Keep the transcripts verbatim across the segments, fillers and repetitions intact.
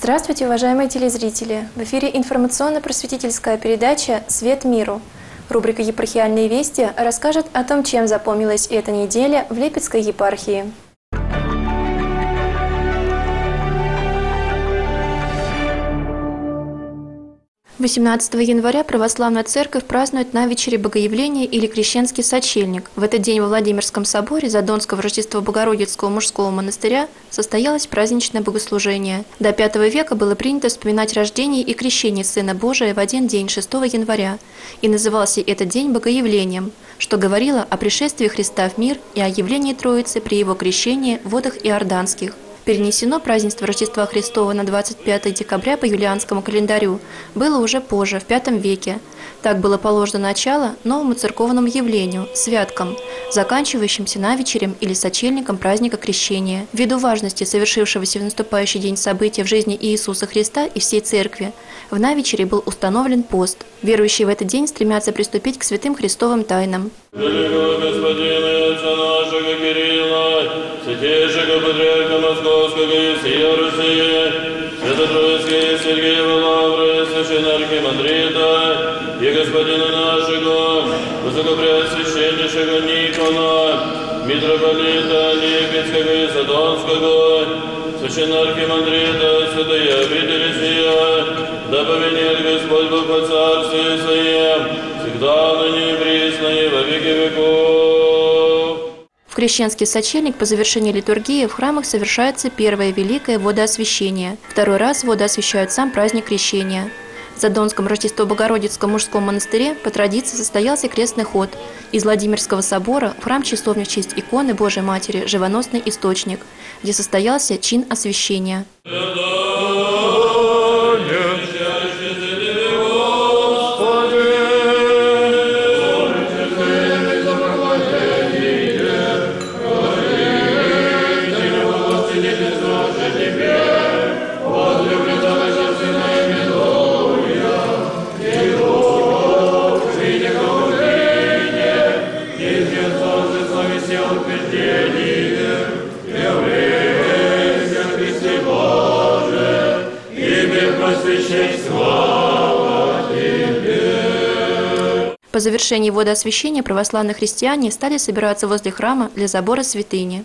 Здравствуйте, уважаемые телезрители! В эфире информационно-просветительская передача «Свет миру». Рубрика «Епархиальные вести» расскажет о том, чем запомнилась эта неделя в Липецкой епархии. восемнадцатого января Православная Церковь празднует на вечере Богоявления или Крещенский сочельник. В этот день во Владимирском соборе Задонского Рождества Богородицкого мужского монастыря состоялось праздничное богослужение. До пятого века было принято вспоминать рождение и крещение Сына Божия в один день, шестого января, и назывался этот день Богоявлением, что говорило о пришествии Христа в мир и о явлении Троицы при Его крещении в водах Иорданских. Перенесено празднество Рождества Христова на двадцать пятое декабря по юлианскому календарю было уже позже, в пятом веке. Так было положено начало новому церковному явлению – святкам, заканчивающимся навечерем или сочельником праздника Крещения. Ввиду важности совершившегося в наступающий день события в жизни Иисуса Христа и всей Церкви, в навечере был установлен пост. Верующие в этот день стремятся приступить к святым Христовым тайнам. Святейшего Патриарха Московского и всея Руси, Свято-Троицкого Сергея Лавры, Священного Архимандрита и Господина нашего, Высокопреосвященнейшего Никона, Митрополита Липецкого и Задонского, Священного Архимандрита, святые обители сия, да повелит Господь Бог по Царстве Своем, всегда ныне и присно и во веки веков. В Крещенский сочельник по завершении литургии в храмах совершается первое великое водоосвящение. Второй раз воды освящают сам праздник Крещения. В Задонском Рождество Богородицком мужском монастыре по традиции состоялся крестный ход из Владимирского собора в храм-часовню в честь иконы Божией Матери «Живоносный источник», где состоялся чин освящения. По завершении водоосвящения православные христиане стали собираться возле храма для забора святыни.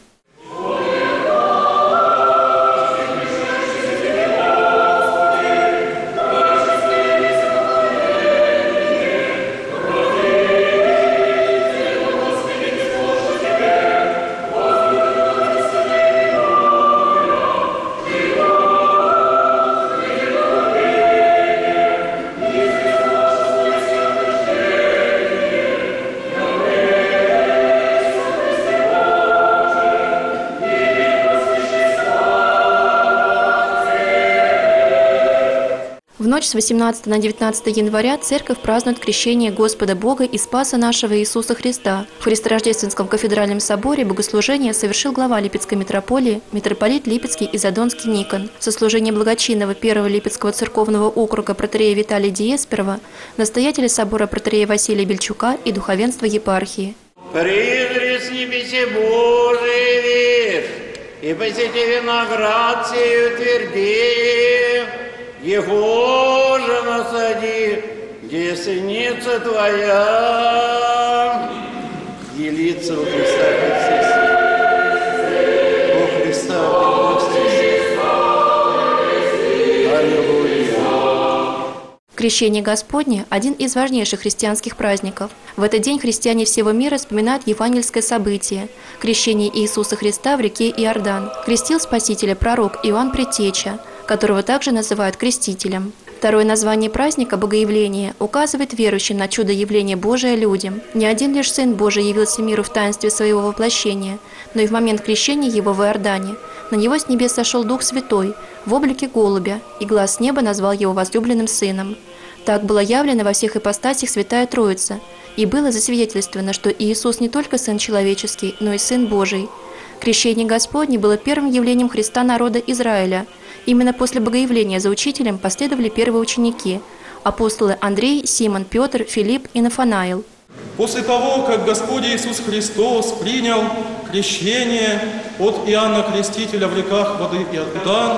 В ночь с восемнадцатого на девятнадцатое января Церковь празднует крещение Господа Бога и Спаса нашего Иисуса Христа. В Христорождественском кафедральном соборе богослужение совершил глава Липецкой митрополии, митрополит Липецкий и Задонский Никон. В сослужении благочинного первого Липецкого церковного округа протоиерея Виталия Диесперова, настоятеля собора протоиерея Василия Бельчука и духовенства епархии. «Призри с небеси Божий век, и посети виноград сей утверди, его же насади, десница твоя, делиться у Христа Христе, у Христа Христе, Аллилуйя». Крещение Господне – один из важнейших христианских праздников. В этот день христиане всего мира вспоминают евангельское событие – крещение Иисуса Христа в реке Иордан. Крестил Спасителя пророк Иоанн Предтеча, которого также называют крестителем. Второе название праздника – Богоявление – указывает верующим на чудо явления Божия людям. Не один лишь Сын Божий явился миру в таинстве своего воплощения, но и в момент крещения его в Иордане. На него с небес сошел Дух Святой в облике голубя, и глаз с неба назвал его возлюбленным Сыном. Так была явлена во всех ипостасях Святая Троица, и было засвидетельствовано, что Иисус не только Сын человеческий, но и Сын Божий. Крещение Господне было первым явлением Христа народа Израиля. Именно после Богоявления за учителем последовали первые ученики – апостолы Андрей, Симон, Петр, Филипп и Нафанаил. После того, как Господь Иисус Христос принял крещение от Иоанна Крестителя в реках воды Иордан,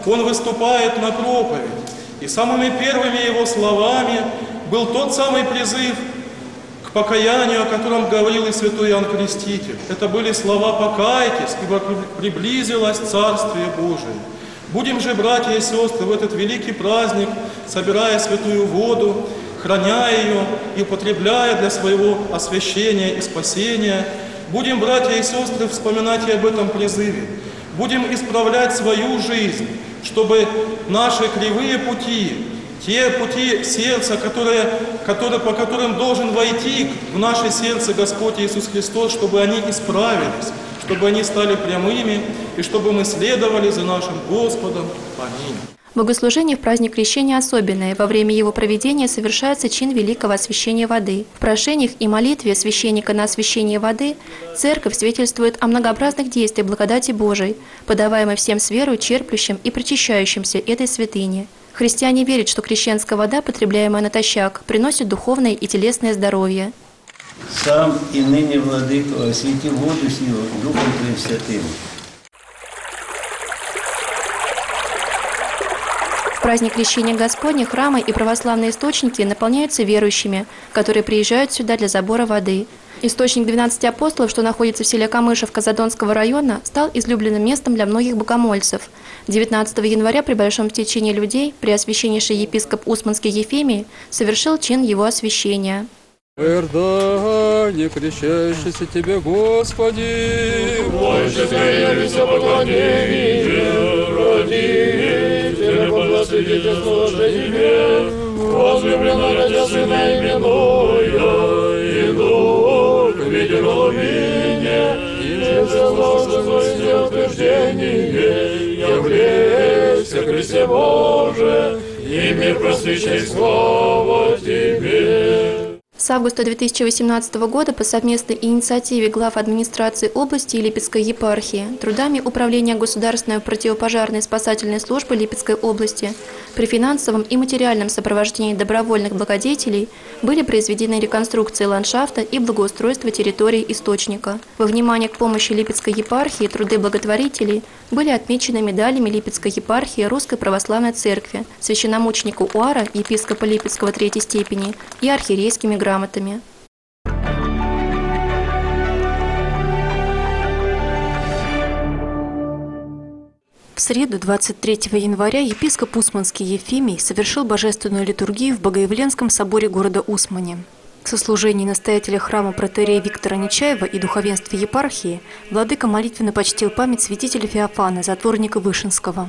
он выступает на проповедь. И самыми первыми его словами был тот самый призыв к покаянию, о котором говорил и святой Иоанн Креститель. Это были слова «покайтесь, ибо приблизилось Царствие Божие». Будем же, братья и сестры, в этот великий праздник, собирая святую воду, храня ее и употребляя для своего освящения и спасения, будем, братья и сестры, вспоминать и об этом призыве. Будем исправлять свою жизнь, чтобы наши кривые пути, те пути сердца, которые, которые, по которым должен войти в наше сердце Господь Иисус Христос, чтобы они исправились, чтобы они стали прямыми, и чтобы мы следовали за нашим Господом. Аминь. Богослужение в праздник Крещения особенное. Во время его проведения совершается чин великого освящения воды. В прошениях и молитве священника на освящение воды Церковь свидетельствует о многообразных действиях благодати Божией, подаваемой всем с верою черплющим и причащающимся этой святыни. Христиане верят, что крещенская вода, потребляемая натощак, приносит духовное и телесное здоровье. Сам и ныне, Владыко, освети воду сию Духом Твоим Святым. В праздник Крещения Господня храмы и православные источники наполняются верующими, которые приезжают сюда для забора воды. Источник двенадцати апостолов, что находится в селе Камышевка Задонского района, стал излюбленным местом для многих богомольцев. девятнадцатого января при большом стечении людей преосвященнейший епископ Усманский Ефимий совершил чин его освящения. Иордане, крещающийся Тебе, Господи, больше скорее поклонение, родители, благосвидетельствовал же Тебе, возлюбленно ради Сына именуя, и Дух видел меня, и возложено утверждение, явлейся, Христе Боже, и мир просвещай слава Тебе. С августа две тысячи восемнадцатого года по совместной инициативе глав администрации области и Липецкой епархии трудами Управления государственной противопожарной спасательной службы Липецкой области при финансовом и материальном сопровождении добровольных благодетелей были произведены реконструкции ландшафта и благоустройство территории источника. Во внимание к помощи Липецкой епархии труды благотворителей были отмечены медалями Липецкой епархии Русской Православной Церкви, священномученику УАРа, епископа Липецкого третьей степени и архиерейскими грамотами. В среду, двадцать третьего января, епископ Усманский Ефимий совершил божественную литургию в Богоявленском соборе города Усмани. В сослужении настоятеля храма протоиерея Виктора Нечаева и духовенства епархии владыка молитвенно почтил память святителя Феофана, затворника Вышинского.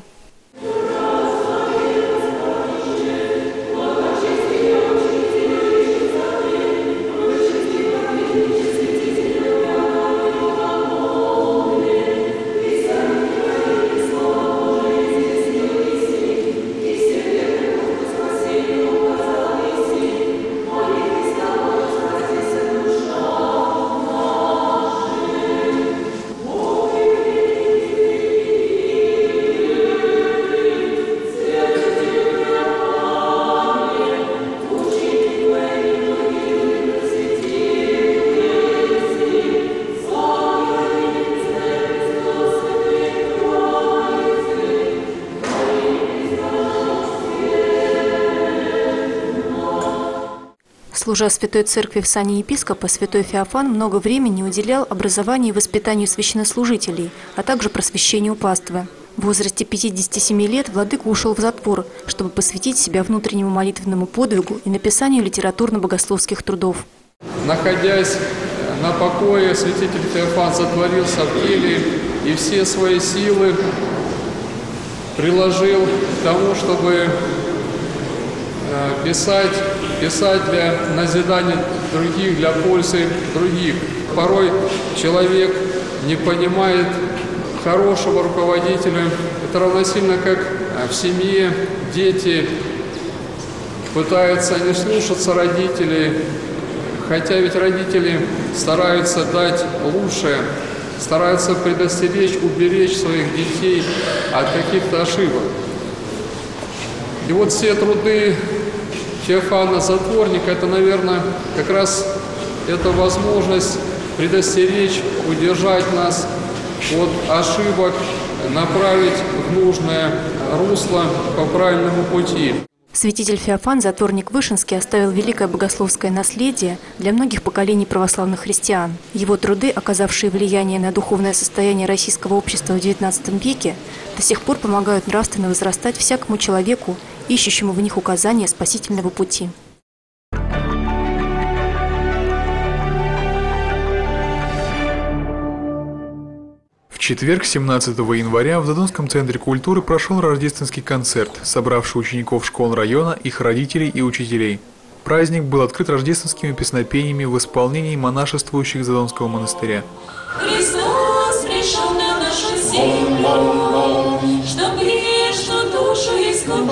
Служа Святой Церкви в сане епископа, святой Феофан много времени уделял образованию и воспитанию священнослужителей, а также просвещению паствы. В возрасте пятидесяти семи лет владыка ушел в затвор, чтобы посвятить себя внутреннему молитвенному подвигу и написанию литературно-богословских трудов. Находясь на покое, святитель Феофан затворился в келье и все свои силы приложил к тому, чтобы писать, писать для назидания других, для пользы других. Порой человек не понимает хорошего руководителя. Это равносильно, как в семье дети пытаются не слушаться родителей, хотя ведь родители стараются дать лучшее, стараются предостеречь, уберечь своих детей от каких-то ошибок. И вот все труды Феофана Затворника, это, наверное, как раз эта возможность предостеречь, удержать нас от ошибок, направить в нужное русло, по правильному пути. Святитель Феофан Затворник-Вышинский оставил великое богословское наследие для многих поколений православных христиан. Его труды, оказавшие влияние на духовное состояние российского общества в девятнадцатом веке, до сих пор помогают нравственно возрастать всякому человеку, ищущему в них указания спасительного пути. В четверг, семнадцатого января, в Задонском центре культуры прошел рождественский концерт, собравший учеников школ района, их родителей и учителей. Праздник был открыт рождественскими песнопениями в исполнении монашествующих Задонского монастыря. Христос пришел на нашу землю, чтоб грешную душу искупить,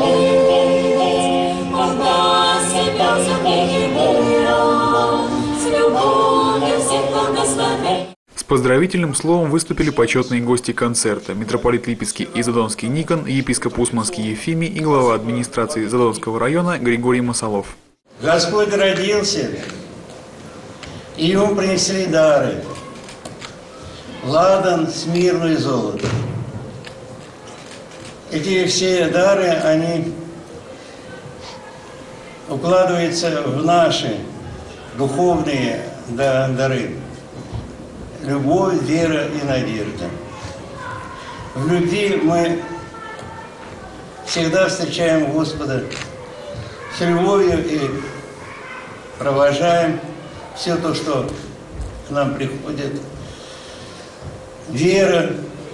отдав себя за грехи мира, с любовью всех благословить. С поздравительным словом выступили почетные гости концерта: митрополит Липецкий и Задонский Никон, епископ Усманский Ефимий и глава администрации Задонского района Григорий Масолов. Господь родился, и ему принесли дары: ладан, смирну и золото. Эти все дары, они укладываются в наши духовные дары. Любовь, вера и надежда. В любви мы всегда встречаем Господа с любовью и провожаем все то, что к нам приходит. Вера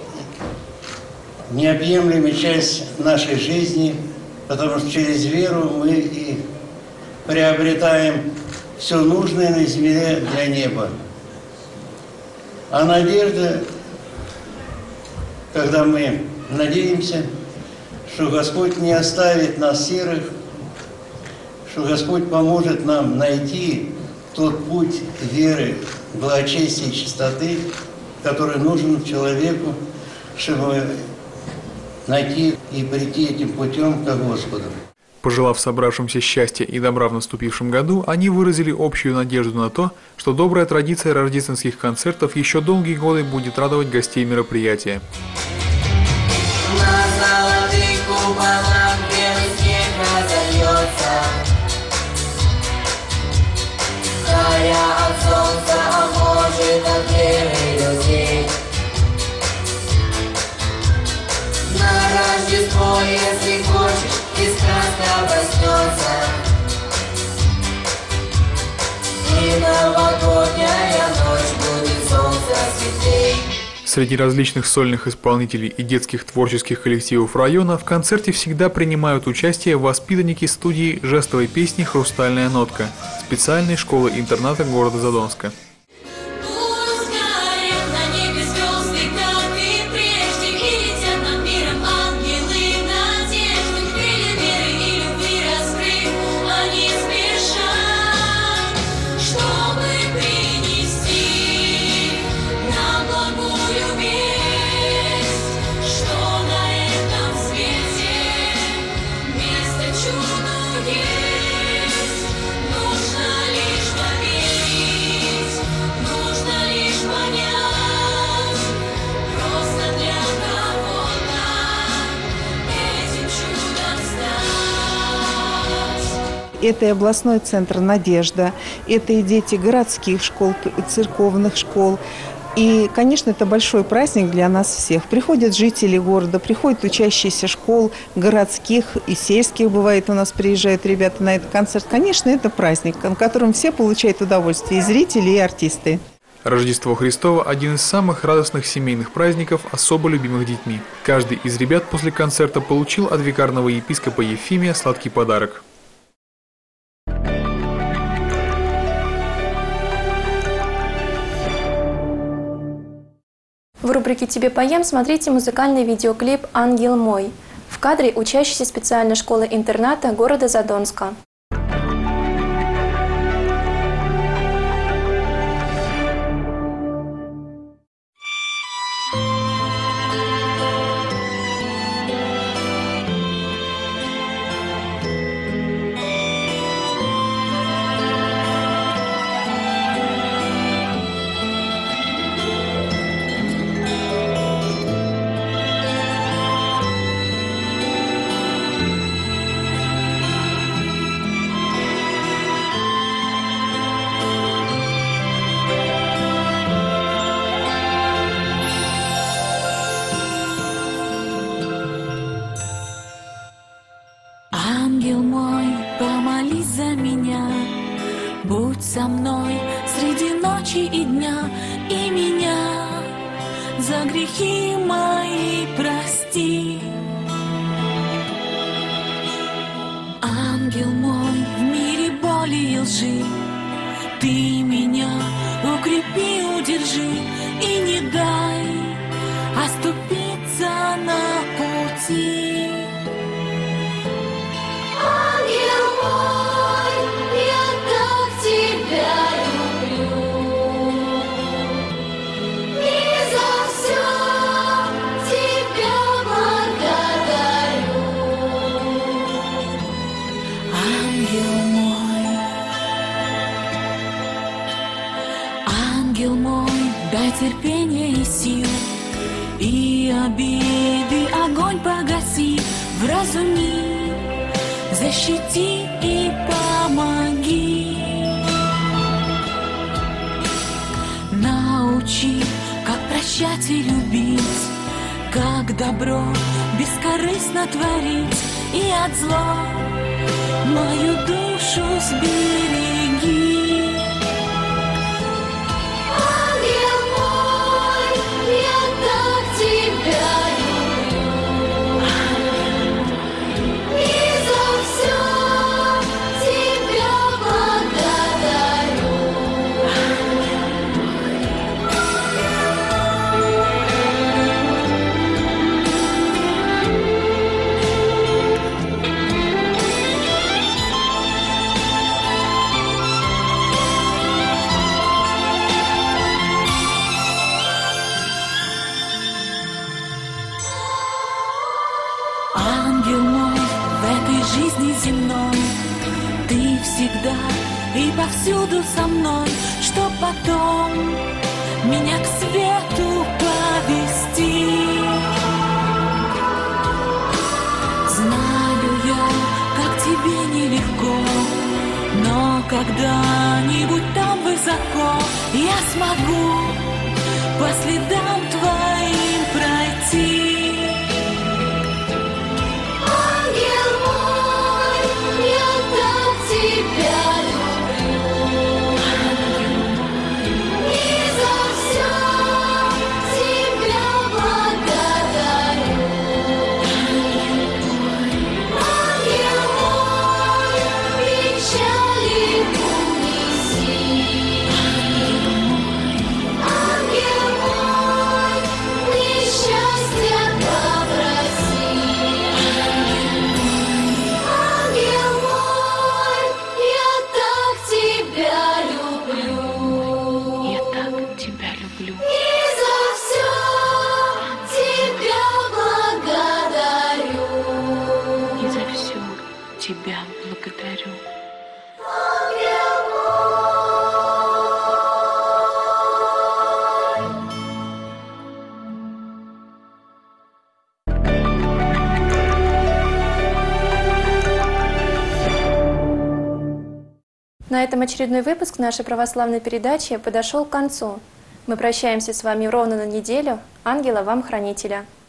– неотъемлемая часть нашей жизни, потому что через веру мы и приобретаем все нужное на земле для неба. А надежда, когда мы надеемся, что Господь не оставит нас серых, что Господь поможет нам найти тот путь веры, благочестия и чистоты, который нужен человеку, чтобы найти и прийти этим путем к Господу. Пожелав собравшимся счастья и добра в наступившем году, они выразили общую надежду на то, что добрая традиция рождественских концертов еще долгие годы будет радовать гостей мероприятия. На золотых куполах белый снег разольется, заря от солнца, а может от веры людей. На Рождество, если хочешь, из краска проснется, и новогодняя ночь будет солнце светлей. Среди различных сольных исполнителей и детских творческих коллективов района в концерте всегда принимают участие воспитанники студии жестовой песни «Хрустальная нотка» специальной школы-интерната города Задонска. Это и областной центр «Надежда», это и дети городских школ, церковных школ. И, конечно, это большой праздник для нас всех. Приходят жители города, приходят учащиеся школ, городских и сельских, бывает, у нас приезжают ребята на этот концерт. Конечно, это праздник, на котором все получают удовольствие, и зрители, и артисты. Рождество Христово – один из самых радостных семейных праздников, особо любимых детьми. Каждый из ребят после концерта получил от викарного епископа Ефимия сладкий подарок. В рубрике «Тебе поем» смотрите музыкальный видеоклип «Ангел мой». В кадре учащийся специальной школы-интерната города Задонска. Будь со мной среди ночи и дня, и меня за грехи мои прости. Ангел мой в мире боли и лжи, ты меня укрепи, удержи и не дай оступиться на пути. Ангел мой, я так тебя люблю, и за все тебя благодарю. Ангел мой, ангел мой, дай терпения и сил, и обиды огонь погаси, вразуми, защити и помоги. Научи, как прощать и любить, как добро бескорыстно творить, и от зла мою душу сбереги. Ангел мой, я так тебя люблю, и за все тебя благодарю. Ангел мой, в этой жизни земной ты всегда и повсюду со мной, чтоб потом меня к свету повести. Знаю я, как тебе нелегко, но когда-нибудь там высоко я смогу по следам твоим пройти. Ангел мой, я так тебя люблю, и за все тебя благодарю. Ангел мой, печали унеси, ангел мой, несчастья попроси. Ангел мой, я так тебя люблю, Я так тебя люблю. и за все тебя благодарю. И за все тебя благодарю. Ангел На этом очередной выпуск нашей православной передачи подошел к концу. Мы прощаемся с вами ровно на неделю. Ангела вам хранителя.